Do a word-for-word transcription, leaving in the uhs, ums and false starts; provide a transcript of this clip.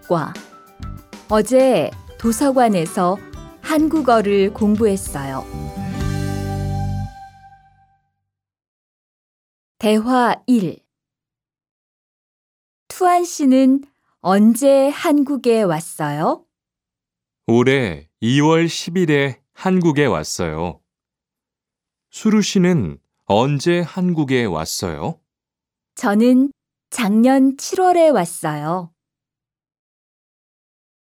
한국과 어제 도서관에서 한국어를 공부했어요. 대화 일. 투안 씨는 언제 한국에 왔어요? 올해 이월 십일에 한국에 왔어요. 수루 씨는 언제 한국에 왔어요? 저는 작년 칠월에 왔어요.